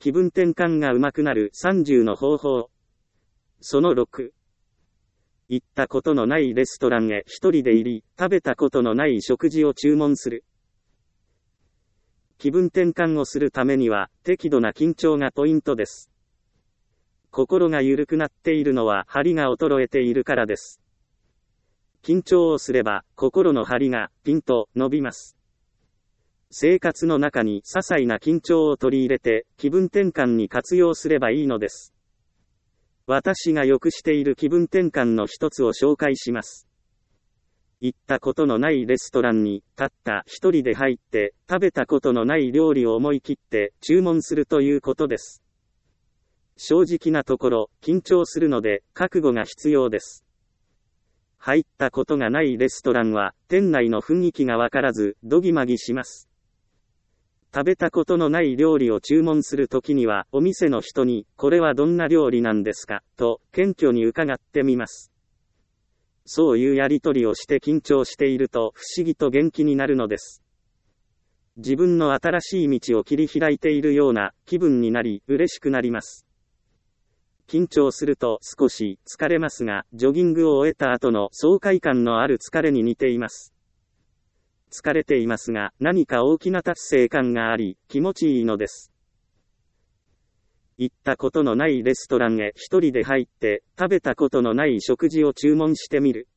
気分転換がうまくなる30の方法。その6。行ったことのないレストランへ一人で入り、食べたことのない食事を注文する。気分転換をするためには、適度な緊張がポイントです。心が緩くなっているのは張りが衰えているからです。緊張をすれば、心の張りがピンと伸びます。生活の中に些細な緊張を取り入れて、気分転換に活用すればいいのです。私がよくしている気分転換の一つを紹介します。行ったことのないレストランに、たった一人で入って、食べたことのない料理を思い切って注文するということです。正直なところ、緊張するので、覚悟が必要です。入ったことがないレストランは、店内の雰囲気がわからず、どぎまぎします。食べたことのない料理を注文するときには、お店の人に、これはどんな料理なんですか、と、謙虚に伺ってみます。そういうやりとりをして緊張していると、不思議と元気になるのです。自分の新しい道を切り開いているような気分になり、嬉しくなります。緊張すると少し疲れますが、ジョギングを終えた後の爽快感のある疲れに似ています。疲れていますが、何か大きな達成感があり、気持ちいいのです。行ったことのないレストランへ一人で入って、食べたことのない食事を注文してみる。